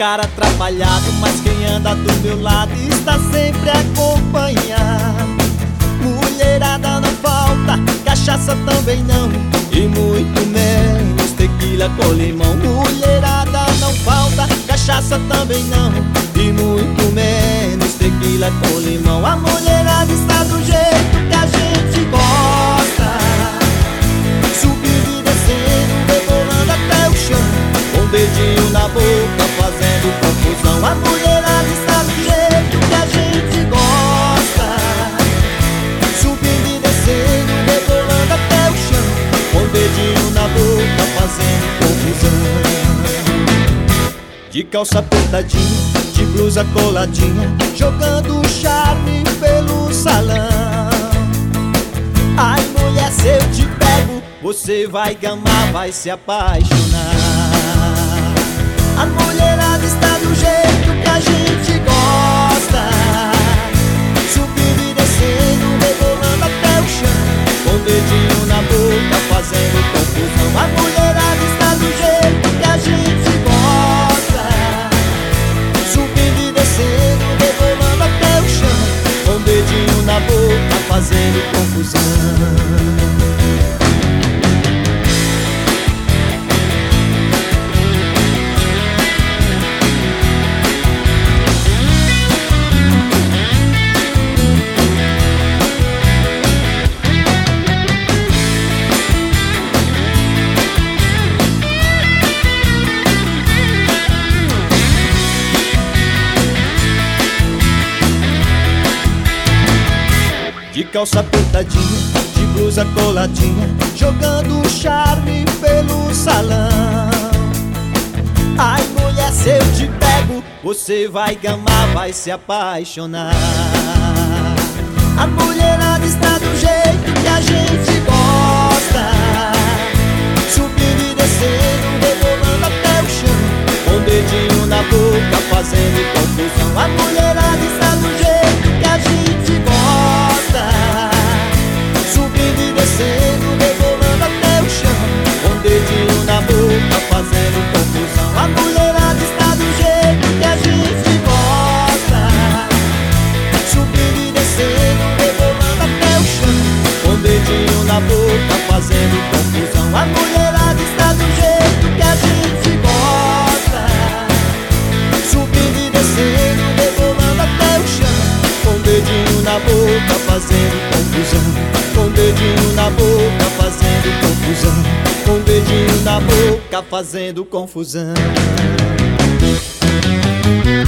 cara atrapalhado, mas quem anda do meu lado está sempre acompanhado. Mulherada não falta, cachaça também não, e muito menos tequila com limão. Mulherada não falta, cachaça também não, e muito menos tequila com limão. A mulherada está do jeito que a gente gosta, subindo e descendo, rebolando até o chão, com o dedinho na boca fazendo confusão. A mulherada está do jeito que a gente gosta, subindo e descendo, rebolando até o chão, com o dedinho na boca fazendo confusão. De calça apertadinha, de blusa coladinha, jogando charme pelo salão. Ai mulher, se eu te pego, você vai gamar, vai se apaixonar. A mulherada está do jeito que a gente gosta, subindo e descendo, rebolando até o chão, com o dedinho na boca fazendo confusão. A mulherada está do jeito que a gente gosta, subindo e descendo, rebolando até o chão, com o dedinho na boca fazendo confusão. De calça apertadinha, de blusa coladinha, jogando charme pelo salão. Ai mulher, se eu te pego, você vai gamar, vai se apaixonar. A mulherada está do jeito que a gente gosta, subindo e descendo, rebolando até o chão, com o dedinho na boca fazendo confusão. A mulherada está do jeito que a gente gosta, subindo e descendo, rebolando até o chão, com o dedinho na boca fazendo confusão. A mulherada está do jeito que a gente gosta, subindo e descendo, rebolando até o chão, com o dedinho na boca fazendo confusão. A mulherada está do jeito que a gente gosta, subindo e descendo, rebolando até o chão, com o dedinho na boca fazendo confusão, com o dedinho na boca fazendo confusão, com o dedinho na boca fazendo confusão.